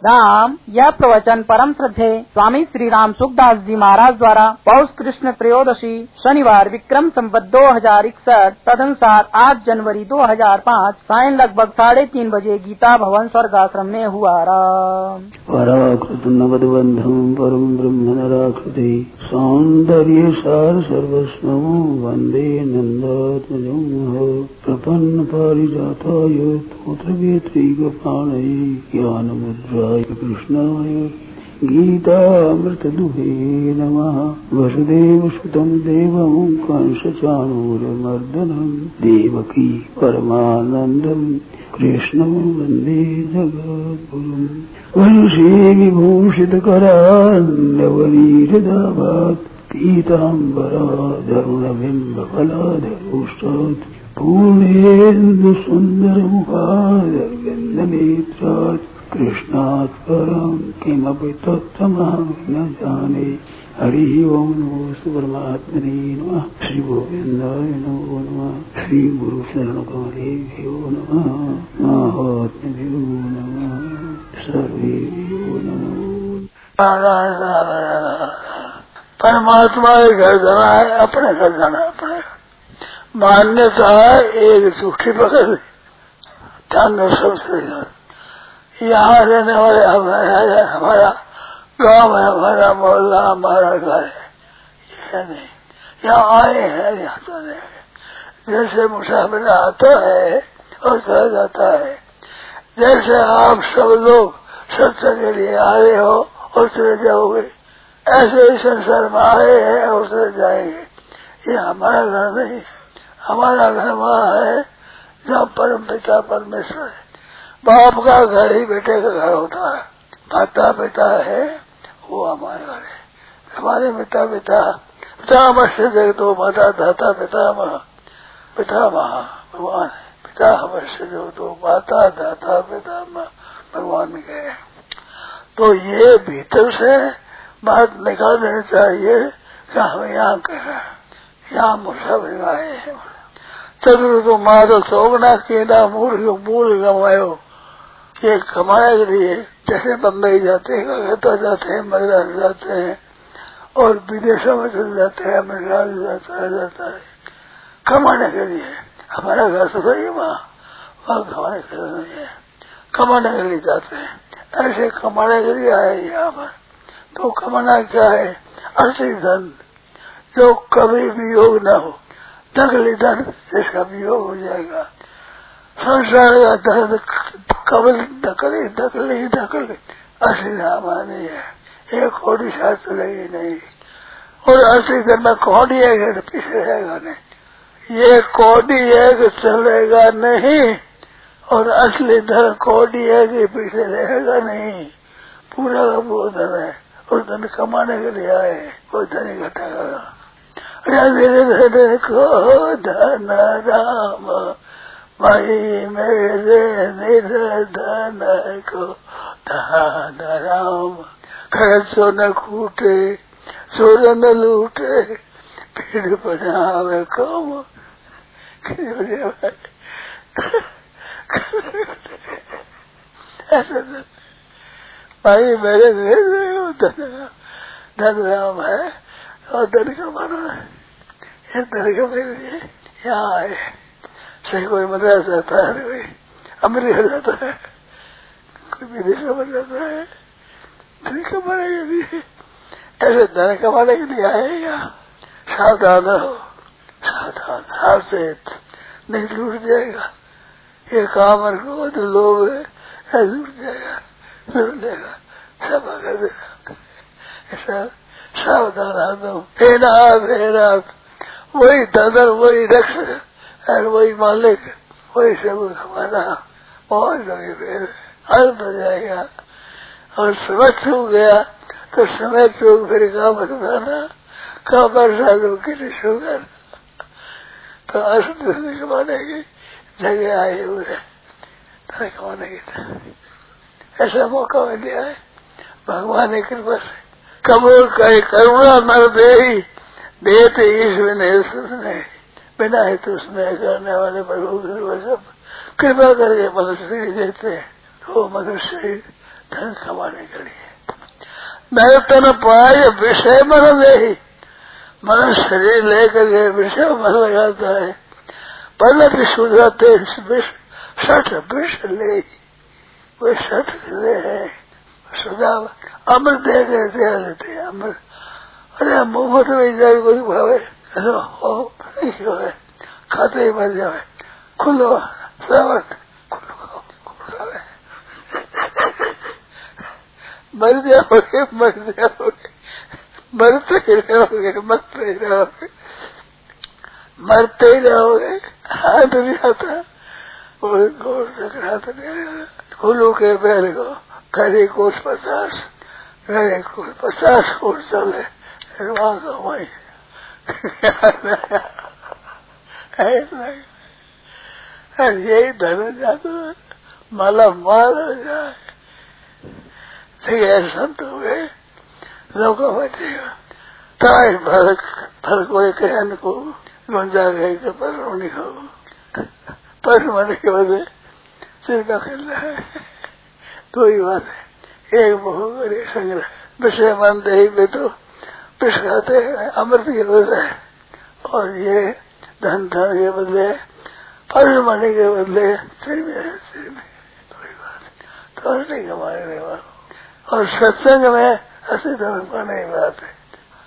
राम यह प्रवचन परम श्रद्धेय स्वामी श्री राम सुखदास जी महाराज द्वारा पौष कृष्ण त्रयोदशी शनिवार विक्रम संवत 2061 तदनुसार 8 जनवरी 2005 सायं लगभग 3:30 बजे गीता भवन स्वर्गाश्रम में हुआ। राम पराकृत नवद्बंधम परम ब्रह्म नराकृते सौंदर्य सार सर्वस्व वंदे नंदात्मजं प्रपन्न पारिजाताय तोत्र वेत्रैकपाणये ज्ञानमुद्राय कृष्णाय गीतामृतदुहे नमः। वसुदेवसुतं देवं कंसचाणूरमर्दनं देवकी परमानन्दं कृष्णं वन्दे जगद्गुरुं। वंशे विभूषितकरान्नवनीरदाभात् पीताम्बराधरुणबिम्बफलाधरोष्टात् पूर्णेन्दुसुन्दरमुखादरविन्दनेत्रात् कृष्णात् परं किमपि तत्त्वमहं न जाने। हरि ओम नमो परमात्मने नमः। श्री गोविंदाय नमो नमः। श्री गुरु शरण कमलेभ्यो नमः। महात्म्यो नमः। सर्वेभ्यो नमो। परमात्मा के घर जाना है, अपने घर जाना है। अपने मान्यता एक झूठी पकड़ ध्यान सबसे यहाँ रहने वाले हमारा गांव है, हमारा मोहल्ला, हमारा घर है नहीं। यहाँ आए हैं, यहाँ जाने जैसे मुसाफिर आता है और चला जाता है, जैसे आप सब लोग सत्संग के लिए आए हो और चले जाओगे, ऐसे ही संसार में आए हैं और चले जाएंगे। ये हमारा घर नहीं, हमारा घर वहाँ है जहाँ परम पिता परमेश्वर है। बाप का घर ही बेटे का घर होता है। माता पिता है वो हमारे घर है। हमारे पिता पितामह से देख तो माता दाता पितामह भगवान है। पितामह से जो तो माता दाता पितामह भगवान के। तो ये भीतर से बात निकाल देनी चाहिए कि हम यहाँ कह रहे हैं, यहाँ मुसाफिर आए हैं। चतुर तो मारो सोगना केना मूल गवायो। ये कमाने के लिए जैसे बम्बई जाते हैं, कलकत्ता जाते हैं, मद्रास जाते हैं और विदेशों में चले जाते हैं, अमेरिका जाता है कमाने के लिए। हमारा घर तो सही वहाँ कमाने के लिए नहीं है, कमाने के लिए जाते हैं। ऐसे कमाने के लिए आए यहाँ पर। तो कमाना क्या है? असली धन जो कभी वियोग न हो, नकली धन जिसका वियोग हो जाएगा। संसार का धन कबल नकली असली हमारा नहीं है। एक कौड़ी साथ चलेगी नहीं और असली धन में कौड़ी है तो पीछे रहेगा नहीं। ये कौड़ी है कि चलेगा नहीं और असली धन कौड़ी है कि पीछे रहेगा नहीं। पूरा का पूरा धन है, उस धन कमाने के लिए आए, कोई धन इकट्ठा करेगा। धन को धन राम भाई मेरे निर्धन को धन राम। खर्चो न खूटे चोर न लूटे भीड़ बनावे कम। भाई मेरे धन राम है और धन कमाना है। ये धन कमाने के लिए यहाँ आए। सही कोई मद्रास जाता है, कोई अमेरिका जाता है, कोई विदेशों में जाता है धन कमाने के लिए। ऐसे धन कमाने के लिए आए यहाँ। सावधान हो, सावधान सावचेत, नहीं लूट जाएगा। ये काम क्रोध लोभ है, लूट जाएगा, लूट लेगा, सब कर देगा। ऐसा सावधान आदम। हे नाथ वही दादर, वही रक्षक और वही मालिक, वही सब हमारा। बहुत लगे फिर अंत हो जाएगा। और समय चूक गया तो समय चूक फिर काम बताना, काम वर्षा की शुगर तो असली कमाने की जगह आई हुए कमाने की। ऐसा मौका मिल गया है भगवान की कृपा से। कबूल करुणा नर देते ईश्वर ने बिना हेतु उसमें करने वाले प्रभु सब कृपा करके मनुष्य देते हैं। तो मनुष्य धन कमाने के लिए। मैं तन पाए विषय मन दे, मन शरीर लेकर के विषय मन लगाता है। पहले सुधराते सठ विष ले, वो सठ ले है सुधा अमृत दे के दे लेते अमृत। अरे मुफ्त में जाए कोई भावे हो नहीं है, खाते ही मर जाए। खुलो सावक मर जाओगे मर जाओगे, मरते ही रहोगे मरते ही रहोगे मरते ही रहोगे। हाथ नहीं आता और गोर तक हाथ नहीं आता। खुलू के पैर को खड़े कोस 50 खड़े कोस 50 कोस चले वहां का वही यही धन जाता माला माल हो जाए। ठीक है, संत हो गए लोग बचेगा ताई फल कोई कहन को गुंजा गए कि पर नहीं हो पर मन के बदले सिर का खेल रहा है। तो ही बात है, एक बहु बड़े संग्रह विषय मन दही में तो पिस खाते हैं अमृत के बदले, और ये धन धन के बदले फल मनी के बदले सिर में तो ही बात। तो नहीं कमाए रहे वालों, और सत्संग में ऐसे धर्म का नहीं बात है।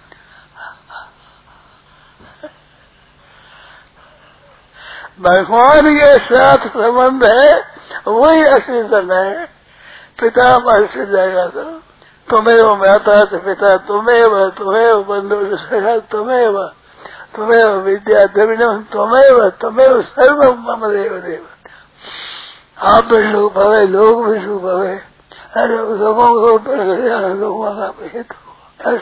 भगवान के साथ संबंध है, वही असली धन है। पिता महर्षि जाएगा तो तुम्हें माता से पिता तुम्हें बंधु सखा तुम्हें विद्या द्रविणम तुम्हें सर्व मम देव देव। आप भी सुख पावे, लोग भी सुख पावे, लोगों को लोगों का हेतु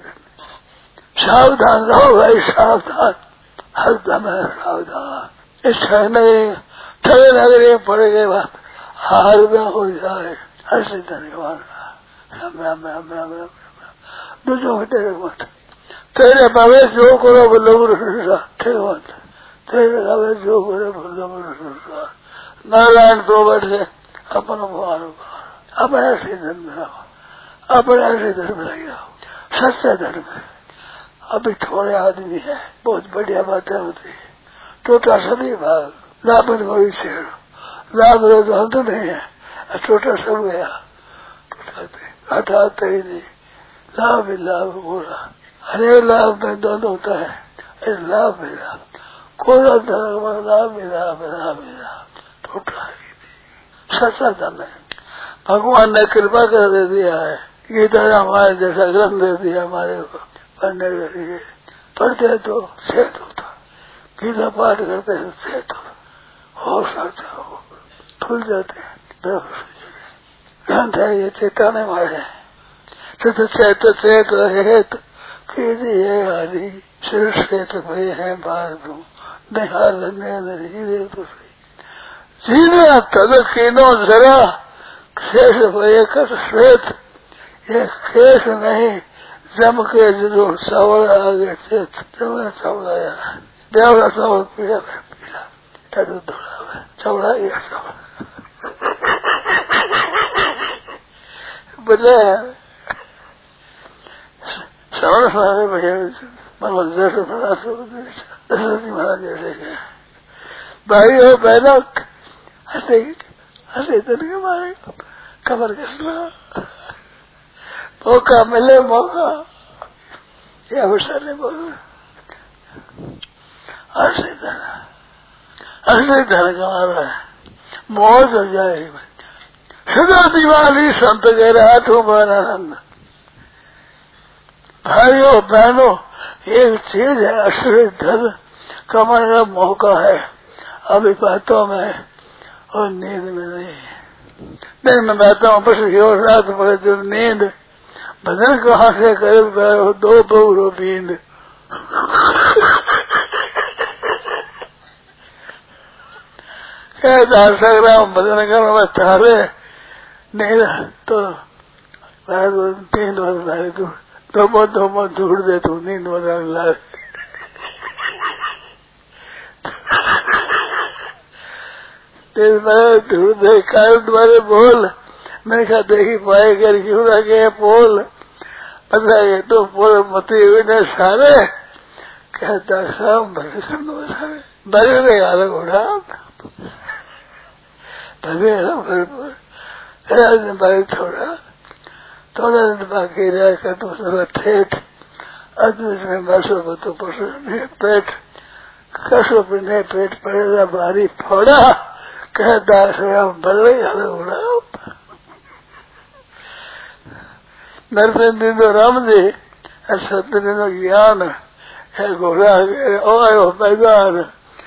सावधान रहो भाई, सावधान हरदम है सावधान। इस ठग नगरी पड़ गए बात हार में हो जाए। हर से धन्यवाद राम राम राम राम राम दूसरों को तेरे मत तेरे भावे जो करो बोलो ठीक मत तेरे भावे जो करो बोलो नारायण दो बैठे अपन भगवान अपने से धर्म लगाओ, अपने से धर्म लगाओ, सच्चा धर्म है। अभी थोड़े आदमी है, बहुत बढ़िया बातें होती है। छोटा सभी भाग लाभ भविष्य लाभ तो हम तो नहीं है, छोटा सब गया हटाते ही नहीं। लाभ ही लाभ गोरा, हरे लाभ में दोनों होता है। लाभ ही लाभ गोरा धर्म लाभ ही लाभ लाभ ही लाभ छोटा ही नहीं, सच्चा धर्म है। भगवान ने कृपा कर दे दिया है, गीता हमारे जैसा ग्रंथ दे दिया हमारे को पढ़ने के लिए। पढ़ते तो सेहत होता, गीता पाठ करते हैं सेहत हो सकता हो, भूल जाते हैं ग्रंथ है ये चेताने वाले चेत हेत कीजिए हरी सिर श्वेत भय है बार दू निहाल हीरे तो सही जीना तद कीनो जरा शेष भय कर श्वेत, ये शेष नहीं जम के जरूर चावल आगे चेत चौड़ाया देवड़ा चावल पीला धोड़ा चौड़ा या चावल बोले श्रवण सुनाने भगवान दशरथी महाराज जैसे है भाई हो बहनों हंसे दिन के मारे कमर कसना मौका मिले मौका ये अवसर है बोल हंसे धन कमा रहा है, मौज हो जाएगी। सदा दिवाली संत कह रहा हाथों में आनंद। भाइयों बहनों एक चीज है असली धन कमाने का मौका है, अभी बातों में और नींद में नहीं। दिन में बैठता हूँ बस रात पड़े जब नींद भजन कहाँ से करे बैठो दो बहुरो नींद क्या जा सक रहा हूँ भजन करना बस तारे नहीं तो नींद बदला तू दो ढूंढ दे तू नींद बदला ढूंढ दे कारण तुम्हारे बोल मैंने कहा देखी पाए कर क्यों ना गए पोल पता है तो पोल मते हुए ने सारे कहता सब भरे सारे भरे में याद घोड़ा भरे भरे थोड़ा दिन बाकी रह कर तो सब ठेठ आदमी में बसो तो पशु पेट कसो पिने पेट पड़ेगा भारी फोड़ा कहता भले याद घोड़ा नरसिंह राम जी सत्य ज्ञान है घोड़ा आयो मैदान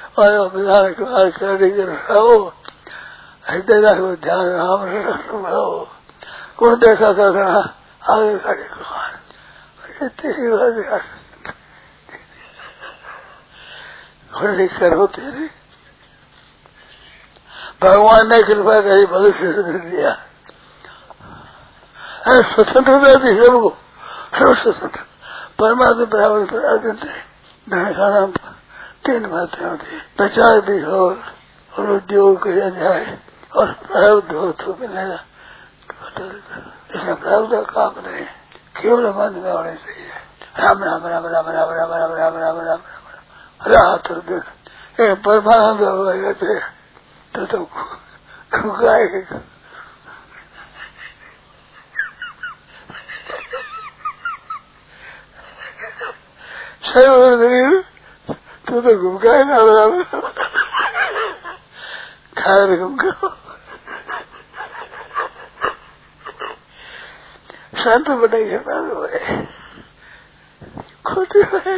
रहो हृदय रखो ध्यान राम रखो कौन देखा कर आगे खड़े तेरी घोड़े करो तेरी भगवान ने कृपा करी भविष्य दिया स्वतंत्रता थी सबको सब स्वतंत्र परमात्मा बराबर पराधीन खाना 3 बातें होती प्रचार भी हो और उद्योग किया जाए और प्रारब्ध हो तो मिलेगा इसमें प्रारब्ध काम नहीं केवल मन में होने चाहिए राम राम राम राम राम राम राम राम राम राम रात और दिन परमानंद हो गए तो खुकाएगा तू तो घुमकाए ना खाए घुमका शांत बनाइए खुद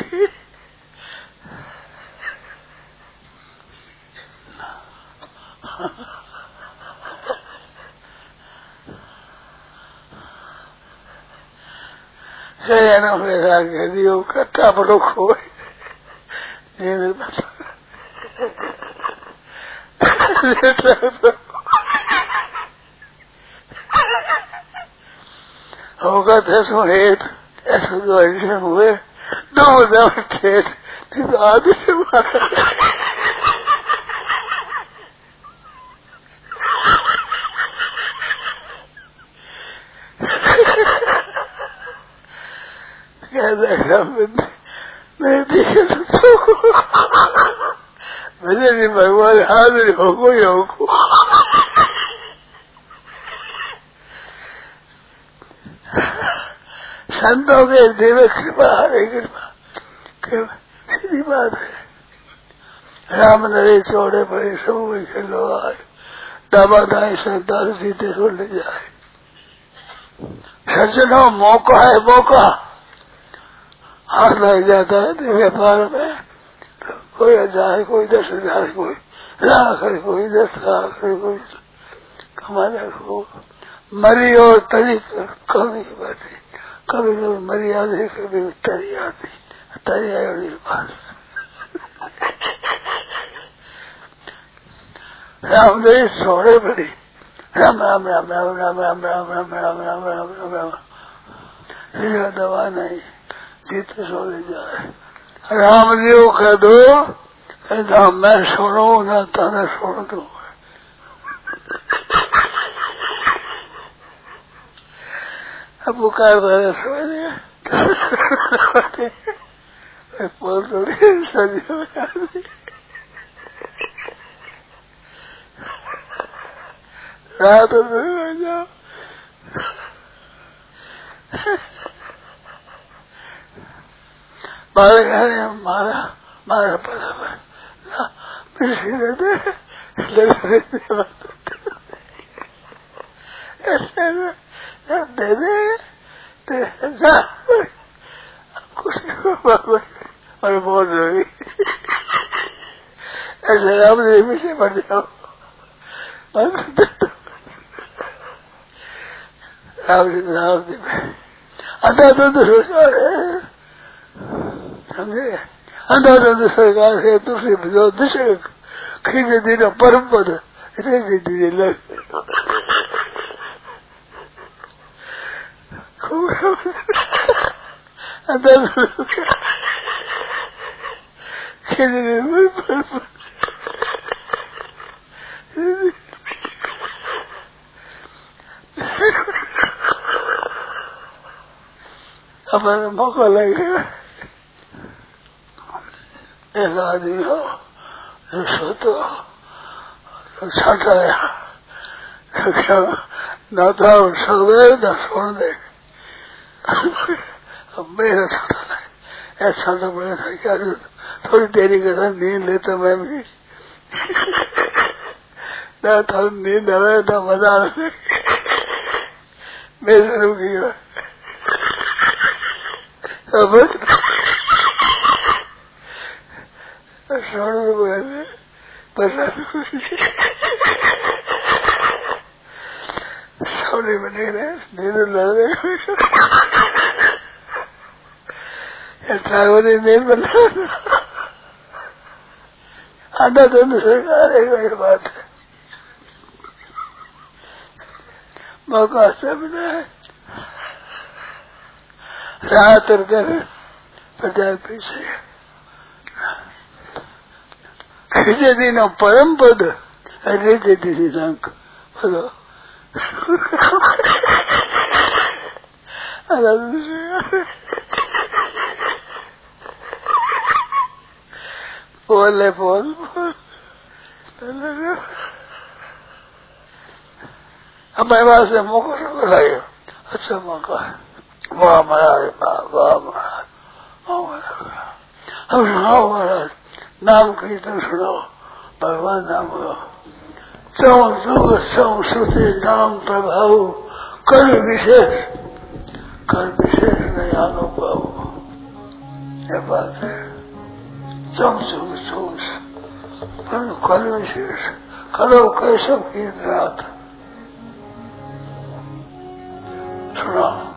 दियो कट्टा बड़ो खोए होगा दसों हेठ ऐसे जो ऐसे हुए 2 दम ठेठ नहीं तो आदि से मारा मैं देखे तो मैंने भगवान हाजिर होको ही होको संतों के देव कृपा हरे कृपा सीधी बात है राम नरे चौड़े बड़े सब खेलो आए दाबा दाई सरदार सीधे सो ले जाए सज्जनों मौका है मौका हाथ लग जाता है तो व्यापार में तो कोई 1000 कोई 10,000 कोई लाख है कोई 10 लाख है कोई कमाने को मरी और तरी कमी की बात है कभी कभी मरी आती कभी तरी आती तरी आई बात रामदेव सोने पड़ी राम राम राम राम राम राम राम राम राम राम राम राम राम दवा नहीं जीत सो ले जाए रामदेव कह दो कहता मैं छोड़ू ना ताने छोड़ दू अब पुकार रहे सोने बोल तो सजी रात में जाओ मारा पता दे दे कुछ और बहुत रही ऐसे राम से बढ़ जाओ राम जी अंधाधुंध सोचा है समझे अंधाधुंध सरकार है दूसरी जो दूसरे खींचे दिन परम पद रेंगे धीरे लग अंधाधुंध खींचे दिन परम पद अपने मौका लगेगा। एक आदमी हो जो तो छाटा गया क्या ना था सो गए ना छोड़ दे। अब मेरा छोटा नहीं ऐसा तो बड़ा था क्या थोड़ी देरी के साथ नींद लेता मैं भी ना थोड़ी नींद आवे ना मजा आवे मैं शुरू किया सोने बने नींद लगे ड्राइवर ने नींद बना आधा तो सरकार ये बात है मौका से बना है रात और दिन 50 पैसे खींचे दिनों परम पद रहते थे रंग बोलो बोले बोल हमारे पास से मौका लाइए अच्छा मौका है वाह महाराज वाह महाराज हम सुनाओ महाराज नाम कीर्तन सुनाओ भगवान नाम हो चौ श्रुति नाम प्रभाव कर विशेष नहीं अनुभव ये बात है चौ कर विशेष करो कैसे की रात सुनाओ